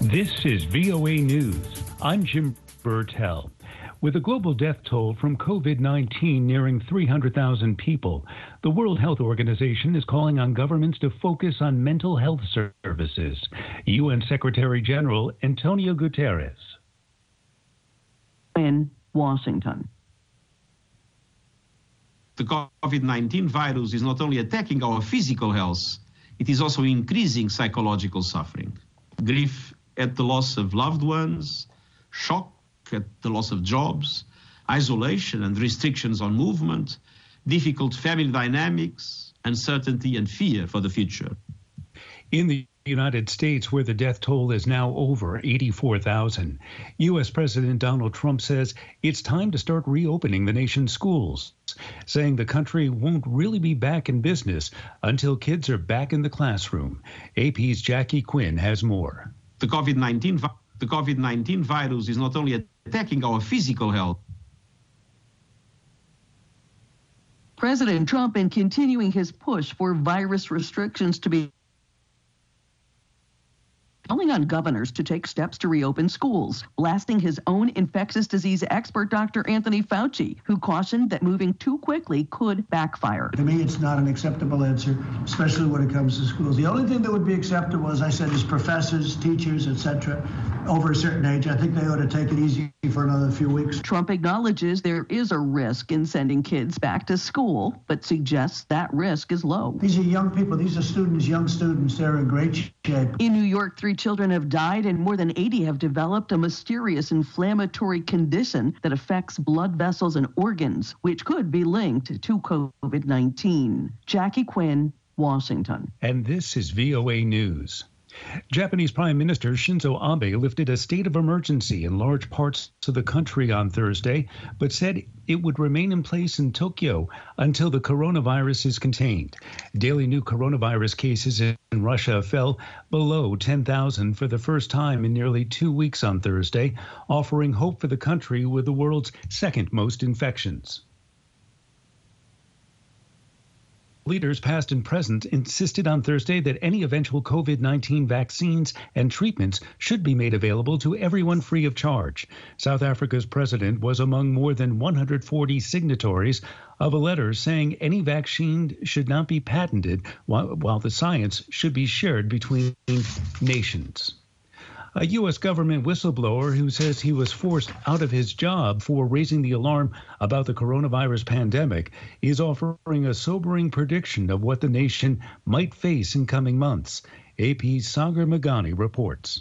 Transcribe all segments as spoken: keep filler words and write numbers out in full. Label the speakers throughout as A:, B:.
A: This is V O A News. I'm Jim Burtell. With a global death toll from COVID nineteen nearing three hundred thousand people, the World Health Organization is calling on governments to focus on mental health services. U N Secretary General Antonio Guterres.
B: In Washington.
C: The COVID nineteen virus is not only attacking our physical health, it is also increasing psychological suffering. Grief at the loss of loved ones, shock at the loss of jobs, isolation and restrictions on movement, difficult family dynamics, uncertainty and fear for the future.
A: In the United States, where the death toll is now over eighty-four thousand, U S President Donald Trump says it's time to start reopening the nation's schools, saying the country won't really be back in business until kids are back in the classroom. A P's Jackie Quinn has more.
C: The COVID nineteen, the COVID nineteen virus is not only attacking our physical health.
B: President Trump, in continuing his push for virus restrictions to be calling on governors to take steps to reopen schools, blasting his own infectious disease expert, Doctor Anthony Fauci, who cautioned that moving too quickly could backfire.
D: To me, it's not an acceptable answer, especially when it comes to schools. The only thing that would be acceptable, as I said, is professors, teachers, et cetera, over a certain age. I think they ought to take it easy for another few weeks.
B: Trump acknowledges there is a risk in sending kids back to school, but suggests that risk is low.
D: These are young people. These are students, young students. They're in great shape.
B: In New York, three children have died and more than eighty have developed a mysterious inflammatory condition that affects blood vessels and organs, which could be linked to COVID nineteen. Jackie Quinn, Washington.
A: And this is V O A News. Japanese Prime Minister Shinzo Abe lifted a state of emergency in large parts of the country on Thursday, but said it would remain in place in Tokyo until the coronavirus is contained. Daily new coronavirus cases in Russia fell below ten thousand for the first time in nearly two weeks on Thursday, offering hope for the country with the world's second most infections. Leaders past and present insisted on Thursday that any eventual COVID nineteen vaccines and treatments should be made available to everyone free of charge. South Africa's president was among more than one hundred forty signatories of a letter saying any vaccine should not be patented while, while the science should be shared between nations. A U S government whistleblower who says he was forced out of his job for raising the alarm about the coronavirus pandemic is offering a sobering prediction of what the nation might face in coming months. A P's Sagar Meghani reports.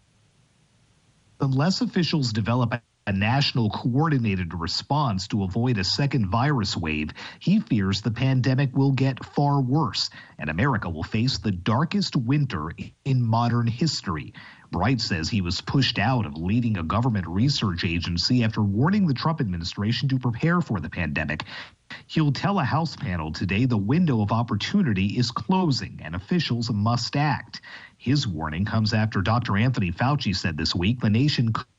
E: Unless officials develop a national coordinated response to avoid a second virus wave, he fears the pandemic will get far worse and America will face the darkest winter in modern history. Bright says he was pushed out of leading a government research agency after warning the Trump administration to prepare for the pandemic. He'll tell a House panel today the window of opportunity is closing and officials must act. His warning comes after Doctor Anthony Fauci said this week the nation could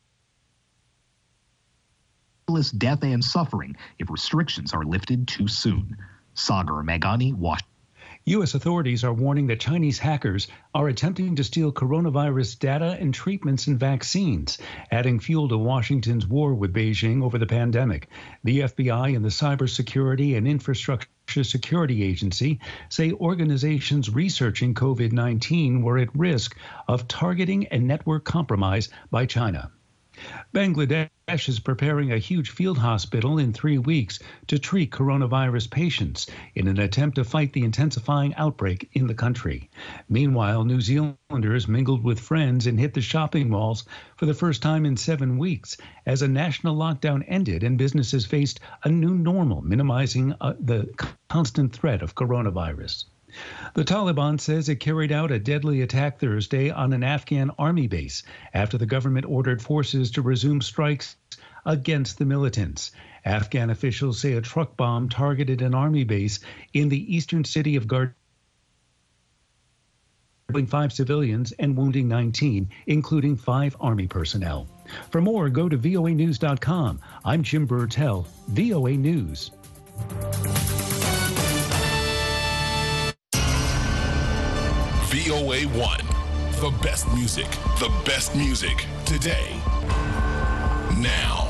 E: face death and suffering if restrictions are lifted too soon. Sagar Meghani, Washington.
A: U S authorities are warning that Chinese hackers are attempting to steal coronavirus data and treatments and vaccines, adding fuel to Washington's war with Beijing over the pandemic. The F B I and the Cybersecurity and Infrastructure Security Agency say organizations researching COVID nineteen were at risk of targeting and network compromise by China. Bangladesh is preparing a huge field hospital in three weeks to treat coronavirus patients in an attempt to fight the intensifying outbreak in the country. Meanwhile, New Zealanders mingled with friends and hit the shopping malls for the first time in seven weeks as a national lockdown ended and businesses faced a new normal, minimizing uh, the constant threat of coronavirus. The Taliban says it carried out a deadly attack Thursday on an Afghan army base after the government ordered forces to resume strikes against the militants. Afghan officials say a truck bomb targeted an army base in the eastern city of Gardez, killing five civilians and wounding nineteen, including five army personnel. For more, go to V O A news dot com. I'm Jim Burtell, V O A News.
F: V O A one, The best music. The best music today. Now.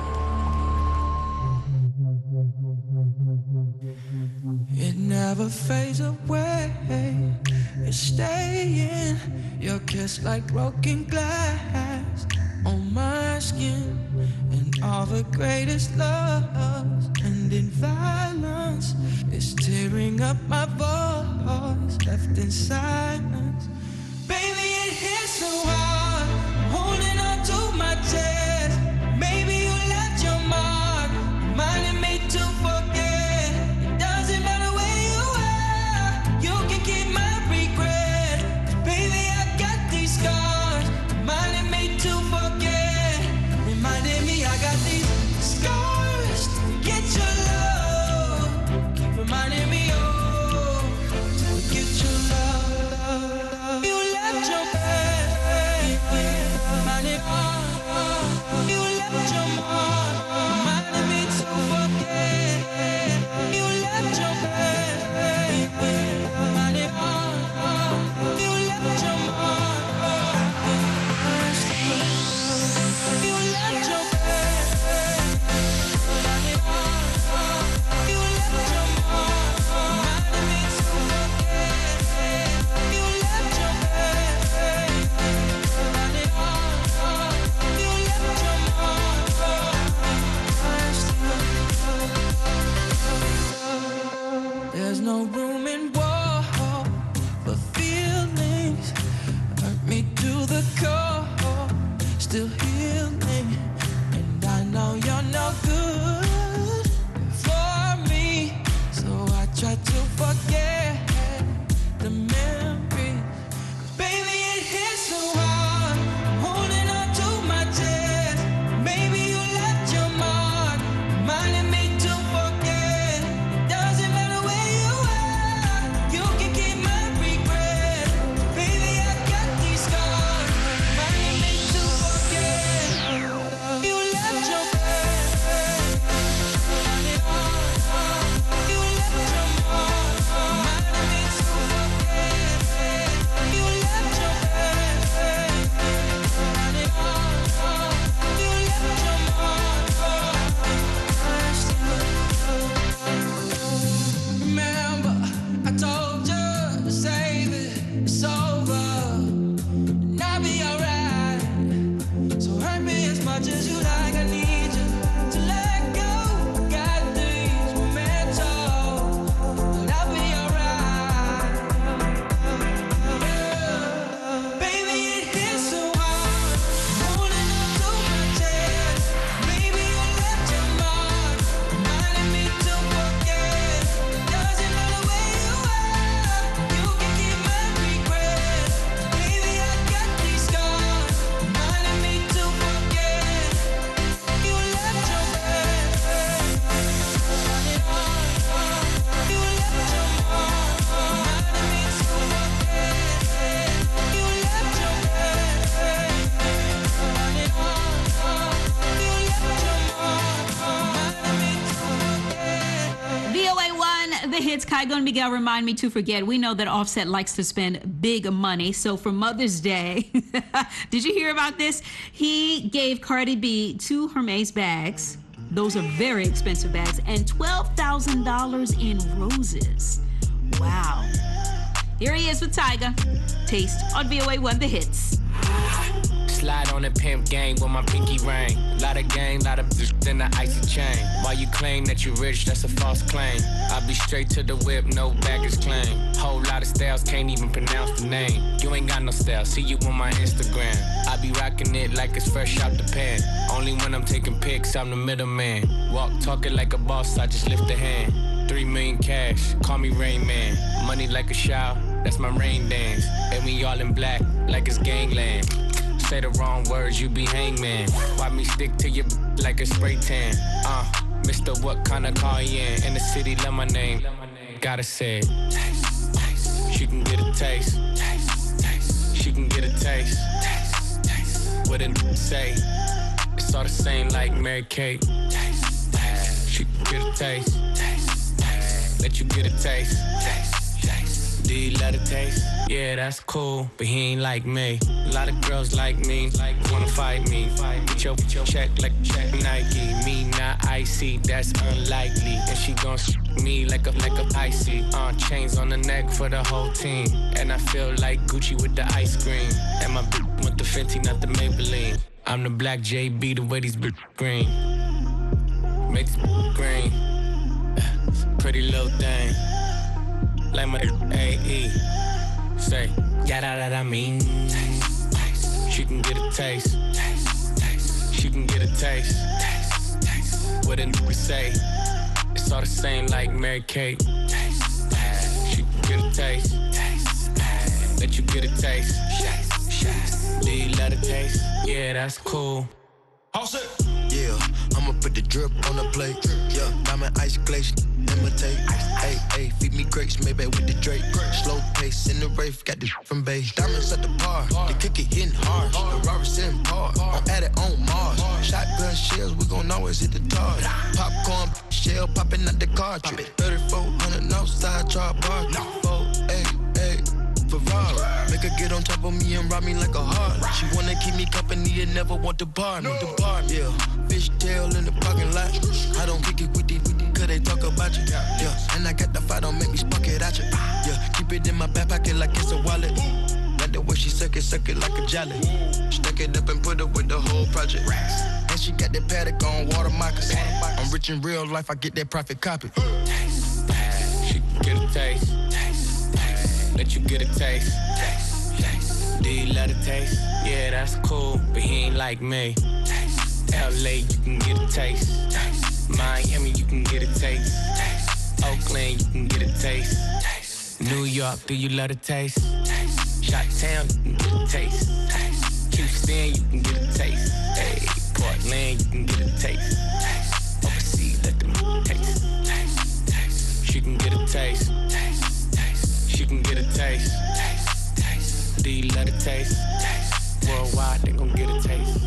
G: It never fades away. It's staying. Your kiss like broken glass on my skin. And all the greatest loves ending violence. It's tearing up my voice, left in silence. Baby, it hits so hard, holding on to my chest. Maybe you left your mark, reminding me to forget. It doesn't matter where you are, you can keep my regret. 'Cause baby, I got these scars, reminding me to forget. Reminding me I got these scars to get your love. Keep reminding me, oh, to get your love. You left your bed, reminding me. You left your mark, reminding me to forget. You left your bed, reminding me. You left your mark. You left your bed, reminding me. You left your mark, reminding me to forget. You left your bed, reminding me. You left your mark. There's no room in war for feelings. Hurt me to the core, still healing. And I know you're no good for me, so I try to forget the memories. 'Cause baby, it hits so hard, holding on to my chest. Maybe you left your mark, reminding me to forget. It doesn't matter where you are, you can keep my regret. Baby, I got these scars, reminding me to forget. You left your bed, reminding me. You left your mark, reminding me to forget. You left your bed, reminding me. You left your mark. Remember, I told you to save it. It's over, and I'll be alright. So hurt me as much as you like. I need you to let go. Got these mementos, but I'll be alright. Baby, it hits so hard, holding on to my chest. Maybe you left your mark, reminding me to forget. It doesn't matter where you are, you can keep my regret. Baby, I got these scars, reminding me to forget. You left your bed, reminding me. You left your mark, reminding me to forget. You left your bed, reminding me. You left your mark, reminding me to forget.
H: V O A one, the hits. Kygo and Miguel remind me to forget. We know that Offset likes to spend big money. So for Mother's Day, did you hear about this? He gave Cardi B two Hermes bags. Those are very expensive bags, and twelve thousand dollars in roses. Wow. Here he is with Tyga. Taste on V O A one, the hits.
I: Slide on the pimp gang with my pinky ring. Lot of gang, lot of bitch in the icy chain. While you claim that you rich, that's a false claim. I be straight to the whip, no baggage claim. Whole lot of styles, can't even pronounce the name. You ain't got no style, see you on my Instagram. I be rocking it like it's fresh out the pan. Only when I'm taking pics, I'm the middleman. Walk talking like a boss, I just lift a hand. Three million cash, call me Rain Man. Money like a shower, that's my rain dance. And we all in black, like it's gangland. Say the wrong words, you be hangman. Why me stick to your like a spray tan? Uh, Mister What kind of car you in? In the city, love my name. Gotta say it. Taste, taste. She can get a taste. Taste, taste. She can get a taste. Taste, taste. What it say? It's all the same like Mary Kate. Taste, taste. She can get a taste. Taste, taste. Let you get a taste. Taste, taste. Do you love the taste? Yeah, that's cool, but he ain't like me. A lot of girls like me, like wanna fight me. Get your, get your check like check Nike. Me not icy, that's unlikely. And she gon' s*** me like a like a icy. Uh, chains on the neck for the whole team. And I feel like Gucci with the ice cream. And my bitch with the Fenty, not the Maybelline. I'm the black J B, the way these bitch green. Make this green. Pretty little thing. Like my A E. Say, yada that I mean. Taste, taste. She can get a taste. Taste, taste. She can get a taste. Taste, taste. What a nigga say. It's all the same like Mary Kate. Taste, taste. She can get a taste. Taste, taste. Let you get a taste. Taste, taste. Do you love the taste? Yeah, that's cool.
J: All set. Yeah, I'ma put the drip on the plate. Yeah, diamond ice glaze, imitate. Hey, hey, feed me grapes, maybe with the Drake. Slow pace in the rave, got this from Bay. Diamonds at the bar, the cookie hitting hard. The Robert sitting hard, I'm at it on Mars. Shotgun shells, we gon' always hit the tar. Popcorn shell popping out the cartridge. thirty-four hundred outside, drop bar. Four, hey, hey. Ferrari. Make her get on top of me and rob me like a heart. She wanna keep me company and never want to bar me. The bar, yeah. Fish tail in the parking lot. I don't kick it with it, cause they talk about you. Yeah, and I got the fight, don't make me spark it at you. Yeah, keep it in my back pocket like it's a wallet. Like the way she suck it, suck it like a jelly. Stuck it up and put it with the whole project. And she got that paddock on water moccasins. I'm rich in real life, I get that profit copy.
I: Taste, taste. She can get a taste. Taste, taste. Let you get a taste. Taste, taste. Do you love the taste? Yeah, that's cool, but he ain't like me. Taste, L A, you can get a taste. Taste, Miami, you can get a taste. Taste, Oakland, you can get a taste. Taste, New York, do you love the taste? Taste, Chi-Town, you can get a taste. Taste, Houston, you can get a taste. Hey, Portland, you can get a taste. Taste, overseas, let them taste. Taste, taste. She can get a taste. Taste, taste. She can get a taste. Taste, taste. Do you love the taste? Taste. Worldwide, they gon' get a taste.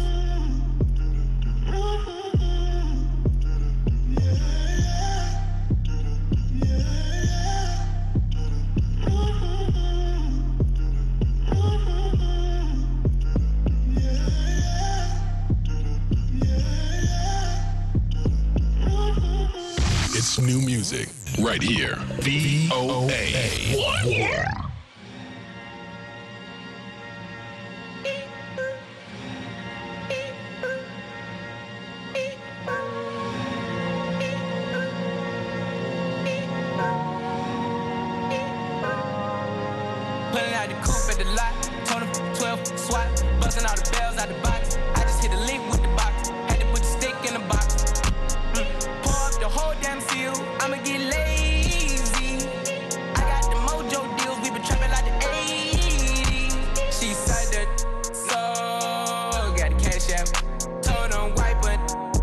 F: It's new music right here. V O A one.
K: Pulling out the coupe at the lot, told him twelve swat, busting all the bells out the box. I just hit a lick with the box, had to put the stick in the box. Mm. Pour up the whole damn seal, I'ma get lazy. I got the mojo deals, we been trapping like the eighties. She said that so, got the cash out, told him wipe it,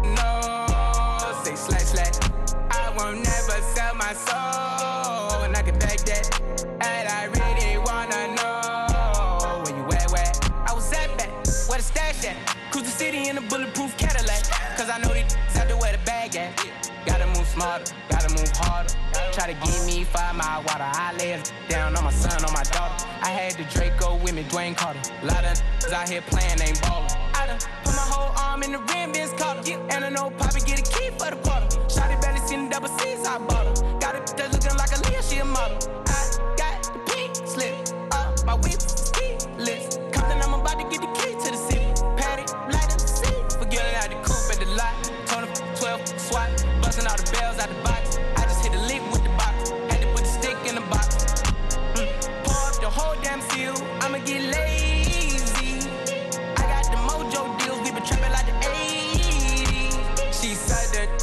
K: no, say slash slash. I won't never sell my soul, and I can back that. And I really wanna know where you at, where I was at back, where the stash at. Cruise the city in a bulletproof Cadillac, cause I know these out there where the bag at. Gotta move smarter, gotta move harder. Try to give me five mile water, I lay it down on my son, on my daughter. I had the Draco with me, Dwayne Carter. A lot of niggas out here playing, ain't ballin'. I done put my whole arm in the rim, Ben's collar. And I know Poppy get a key for the quarter. Shotty barely seen the double C's, I bought her. Got it that's looking like a Leah, she a model. I got the pink slip up, my whip ski list. Compton, I'm about to get the key to the city. Patty, light up the seat. Forgetting out the coupe at the lot. Told him twelve swat, busting all the bells out the box. I just hit a lick with the box, had to put the stick in the box. Mm. Pour up the whole damn seal, I'ma get lazy. I got the mojo deals, we been trapping like the eighties. She said that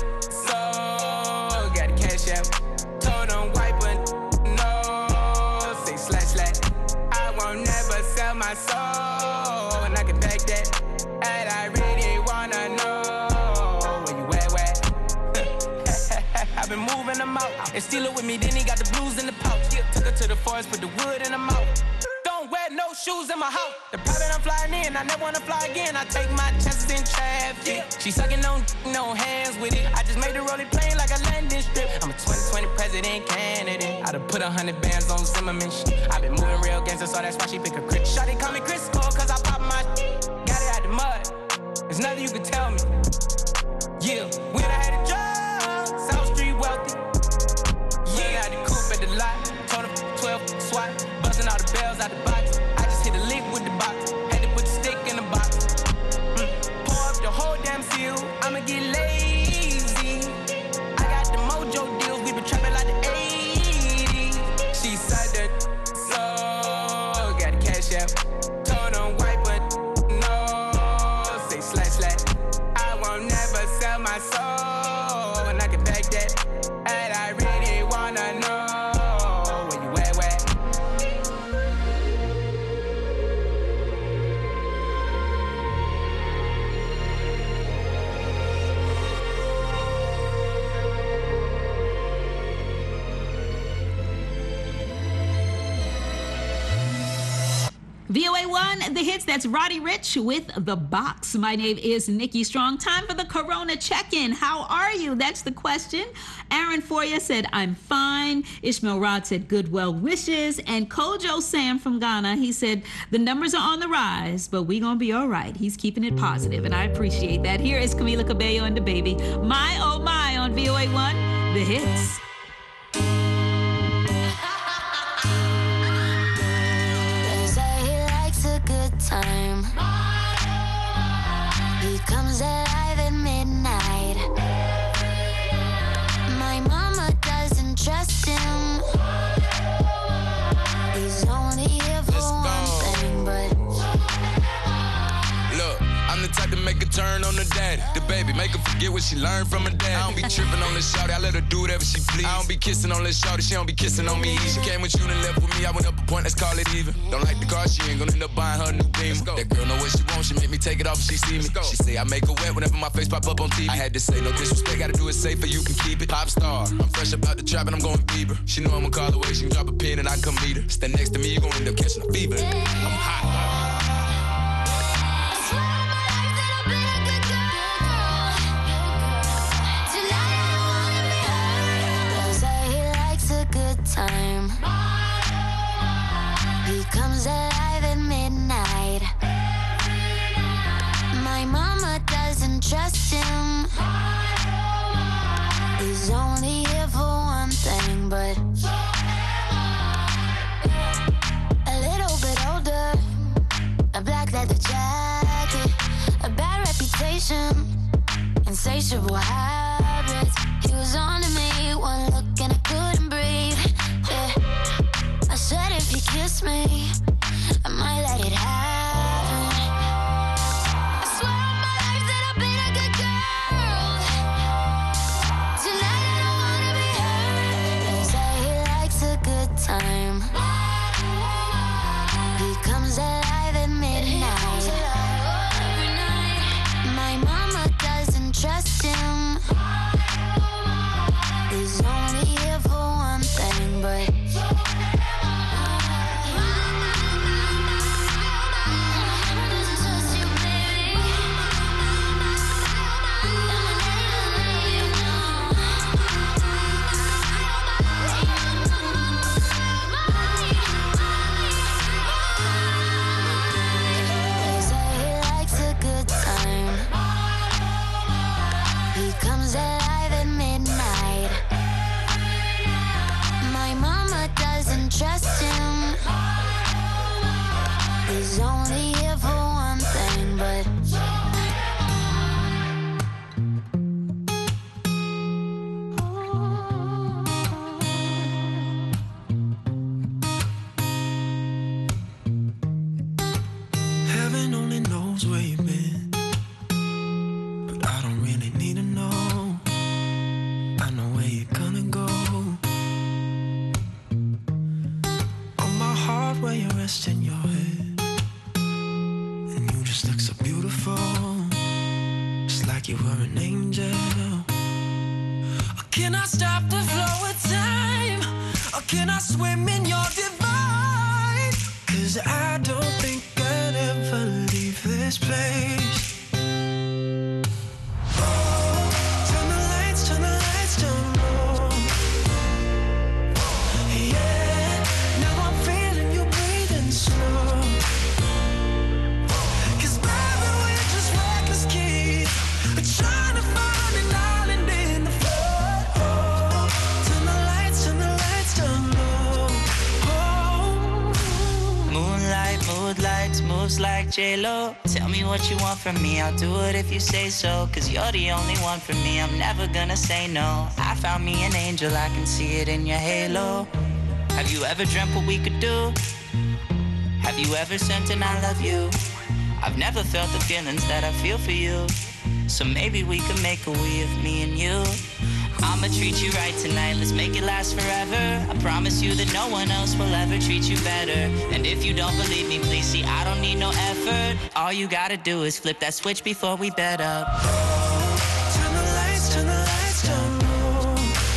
K: so, got the cash out. Told him wipe it, no, say slash slash. I won't never sell my soul, and I can back that. And I really wanna know where you at, where? I've been moving them out. And steal it with me, then he got the blues in the pouch. Took her to the forest, put the wood in the mouth. Don't wear no shoes in my house. The private I'm flying in, I never wanna fly again. I take my chances in traffic. She sucking on, no hands with it. I just made the rolling plane like a landing strip. I'm a twenty twenty president candidate. I done put a hundred bands on Zimmerman shit. I been moving real gangster, so that's why she pick a crit. Shawty call me Chris Cole, cause I pop my got it out the mud. There's nothing you can tell me. Yeah, when I had a job, South Street wealthy. Yeah, I had the coupe at the lot. Told him twelve swat, busting all the bells out the box. I just hit a lick with the box. Had to put the stick in the box. Mm. Pour up the whole damn seal. I'ma get lazy. I got the mojo deals. We been trapping like the eighties. She said that so got the cash out. Told him white, but no. Say slash slash. I won't never sell my soul, and I can back that. And I really wanna know where you at, where?
H: V O A one, the hits, that's Roddy Ricch with The Box. My name is Nikki Strong. Time for the Corona check-in. How are you? That's the question. Aaron Foya said, I'm fine. Ishmael Rod said, good well wishes. And Kojo Sam from Ghana, he said, the numbers are on the rise, but we gonna be all right. He's keeping it positive, and I appreciate that. Here is Camila Cabello and the baby. My, oh my, on V O A one, the hits.
L: Time. He comes alive at midnight. My mama doesn't trust him. He's only here for one thing, but
M: look, I'm the type to make a turn on the daddy. The baby, make her forget what she learned from her dad. I don't be tripping on this shawty, I let her do whatever she please. I don't be kissing on this shawty, she don't be kissing on me. She came with you and left with me, I went up a point, let's call it even. Don't like the car, she ain't gonna end up buying her a new beam. That girl know what she wants, she make me take it off if she see me. She say I make her wet whenever my face pop up on T V. I had to say no disrespect, gotta do it safer, you can keep it. Pop star, I'm fresh about the trap and I'm going Bieber. She know I'ma call away, she can drop a pin and I come meet her. Stand next to me, you gon' end up catching a fever. I'm hot.
L: Time. He comes alive at midnight. My mama doesn't trust him. He's only here for one thing, but a little bit older, a black leather jacket, a bad reputation, insatiable habits. He was on to me, one look and I couldn't breathe. I said if he kissed me, I might let it happen. I swear on my life that I've been a good girl. Tonight I don't wanna be hurt. They say he likes a good time. He comes alive at midnight. My mama doesn't trust him. He's only here for one thing, but trust him. He's only here for one thing, but
G: heaven only knows where you've been, but I don't really need to know. I know where you're gonna go. Where you're resting your head, and you just look so beautiful, just like you were an angel. Or can I stop the flow of time? Or can I swim in your divine? 'Cause I don't think I'd ever this place.
N: Like J-Lo, tell me what you want from me, I'll do it if you say so, cause you're the only one for me, I'm never gonna say no. I found me an angel, I can see it in your halo. Have you ever dreamt what we could do? Have you ever sent an I love you? I've never felt the feelings that I feel for you, so maybe we could make a we of me and you. I'ma treat you right tonight, let's make it last forever. I promise you that no one else will ever treat you better. And if you don't believe me, please see, I don't need no effort. All you gotta do is flip that switch before we bed up.
G: Turn the lights, turn the lights down low.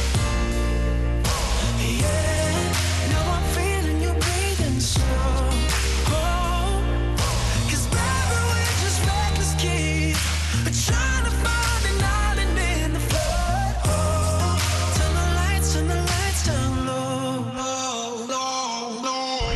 G: Yeah, now I'm feeling you breathing slow. Oh, cause baby, we're just reckless kids, trying to find an island in the flood. Turn the lights down low, low, low, low.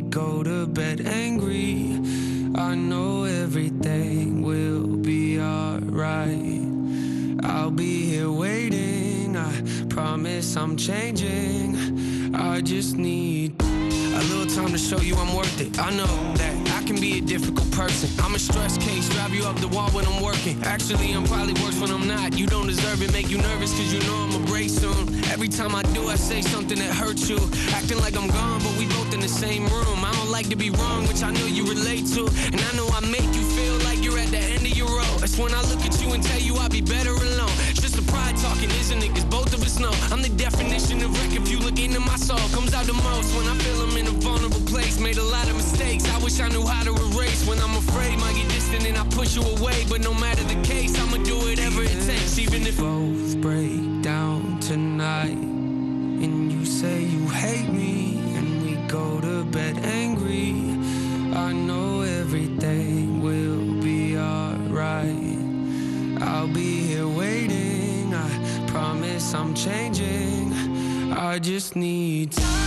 G: go to bed angry. I know everything will be alright. I'll be here waiting. I promise I'm changing. I just need a little time to show you I'm worth it. I know that I can be a difficult person. I'm a stress case, drive you up the wall when I'm working. Actually, I'm probably worse when I'm not. You don't deserve it, make you nervous cause you know I'm a break soon. Every time I do, I say something that hurts you. Acting like I'm gone, but we both in the same room. I don't like to be wrong, which I know you relate to. And I know I make you feel like you're at the end of your road. That's when I look at you and tell you I'll be better alone. It's just a pride talking, isn't it? Cause both of us know I'm the definition of wreck. If you look into my soul, comes out the most when I feel I'm in a vulnerable place. Made a lot of mistakes, I wish I knew how to erase. When I'm afraid, might get distant and I push you away. But no matter the case, I'ma do whatever it takes. Even if both break down tonight, and you say you hate me, and we go to bed angry, I know everything will be alright. I'll be here waiting, I promise I'm changing. I just need time.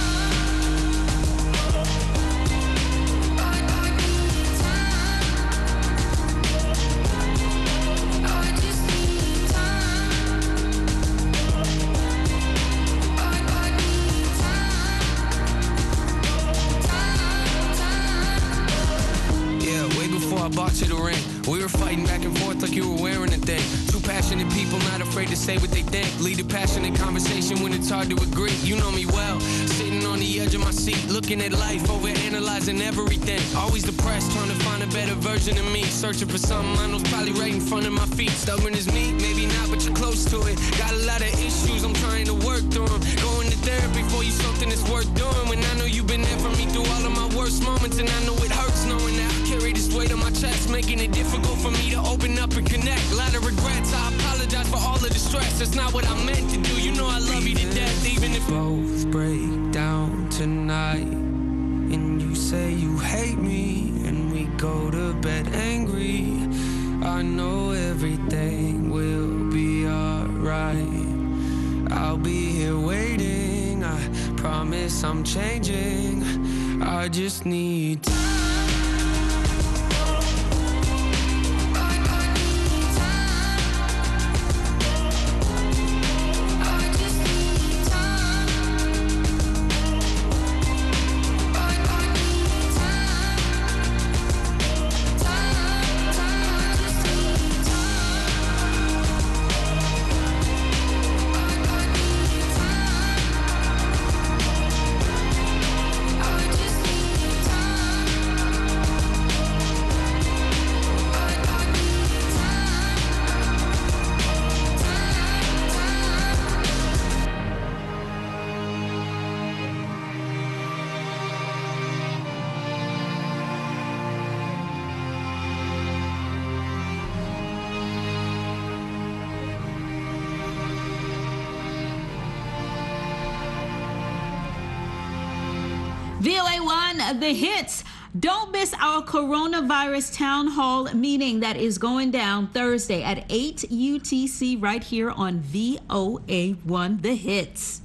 G: I bought you the ring. We were fighting back and forth like you were wearing a thing. Two passionate people, not afraid to say what they think. Lead a passionate conversation when it's hard to agree. You know me well, sitting on the edge of my seat, looking at life, over analyzing everything. Always depressed, trying to find a better version of me. Searching for something I know's probably right in front of my feet. Stubborn as me, maybe not, but you're close to it. Got a lot of issues, I'm trying to work through them. Going to therapy for you, something that's worth doing. When I know you've been there for me through all of my worst moments, and I know it hurts knowing that I carry this weight on my chest, making it difficult for me to open up and connect. A lot of regrets, I apologize for all of the stress. That's not what I meant to do. You know I love you to death, even if both break down tonight, and you say you hate me, and we go to bed angry. I know everything will be alright. I'll be here waiting, I promise I'm changing. I just need time.
H: V O A one, the hits. Don't miss our coronavirus town hall meeting that is going down Thursday at eight U T C right here on V O A one, the hits.